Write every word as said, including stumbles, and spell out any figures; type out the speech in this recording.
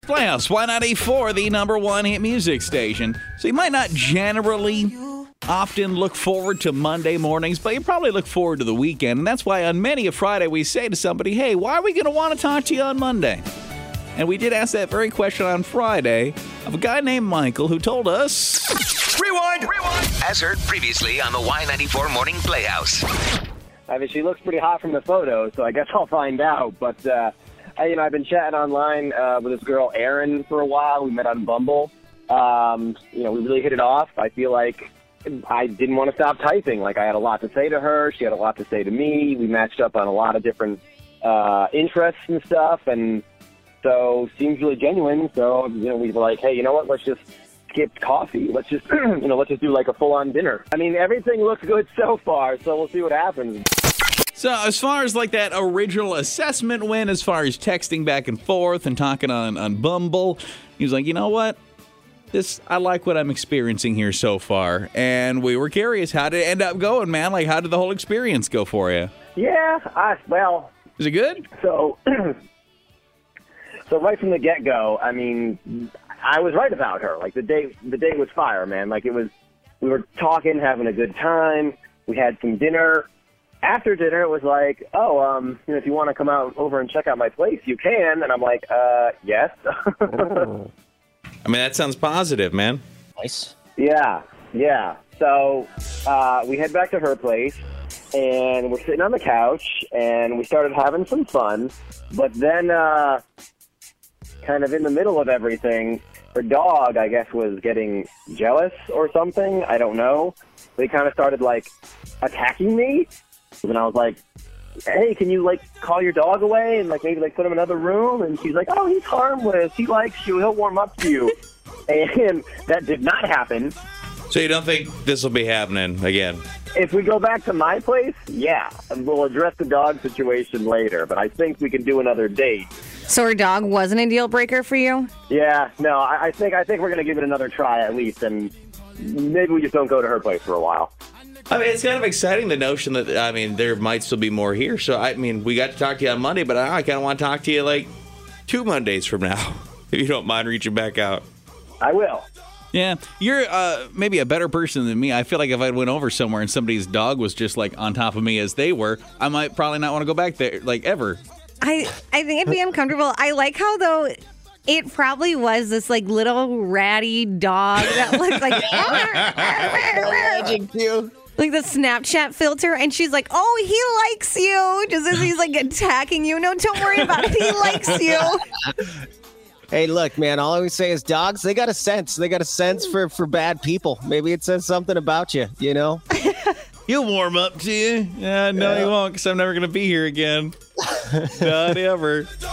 Playhouse, Y ninety-four, the number one hit music station. So you might not generally often look forward to Monday mornings, but you probably look forward to the weekend. And that's why on many a Friday we say to somebody, hey, why are we going to want to talk to you on Monday? And we did ask that very question on Friday of a guy named Michael who told us... Rewind! Rewind! As heard previously on the Y ninety-four Morning Playhouse. I mean, she looks pretty hot from the photos, so I guess I'll find out. But, uh, I, you know, I've been chatting online uh, with this girl, Erin, for a while. We met on Bumble. Um, you know, we really hit it off. I feel like I didn't want to stop typing. Like, I had a lot to say to her. She had a lot to say to me. We matched up on a lot of different uh, interests and stuff. And so, seems really genuine. So, you know, we were like, hey, you know what? Let's just skip coffee. Let's just, you know, let's just do like a full-on dinner. I mean, everything looks good so far, so we'll see what happens. So as far as like that original assessment went, as far as texting back and forth and talking on, on Bumble, he was like, you know what? This I like what I'm experiencing here so far. And we were curious, how did it end up going, man? Like, how did the whole experience go for you? Yeah, I, well... Is it good? So, so right from the get-go, I mean, I was right about her. Like, the date, the date was fire, man. Like, it was, we were talking, having a good time. We had some dinner. After dinner, it was like, oh, um, you know, if you want to come out over and check out my place, you can. And I'm like, uh, yes. I mean, that sounds positive, man. Nice. Yeah, yeah. So uh, we head back to her place, and we're sitting on the couch, and we started having some fun. But then, uh, kind of in the middle of everything, her dog, I guess, was getting jealous or something. I don't know. They kind of started, like, attacking me. And I was like, hey, can you, like, call your dog away and, like, maybe, like, put him in another room? And she's like, oh, he's harmless. He likes you. He'll warm up to you. And that did not happen. So you don't think this will be happening again? If we go back to my place, yeah. And we'll address the dog situation later. But I think we can do another date. So her dog wasn't a deal breaker for you? Yeah, no, I, I think I think we're going to give it another try at least. And maybe we just don't go to her place for a while. I mean, it's kind of exciting, the notion that, I mean, there might still be more here. So, I mean, we got to talk to you on Monday, but I, I kind of want to talk to you, like, two Mondays from now, if you don't mind reaching back out. I will. Yeah, you're uh, maybe a better person than me. I feel like if I went over somewhere and somebody's dog was just, like, on top of me as they were, I might probably not want to go back there, like, ever. I, I think it'd be uncomfortable. I like how, though... It probably was this, like, little ratty dog that looked like... like the Snapchat filter, and she's like, oh, he likes you, just as he's, like, attacking you. No, don't worry about it. He likes you. Hey, look, man, all I always say is dogs, they got a sense. They got a sense for, for bad people. Maybe it says something about you, you know? He'll warm up to you. Yeah, no, yeah. He won't, because I'm never going to be here again. Not ever.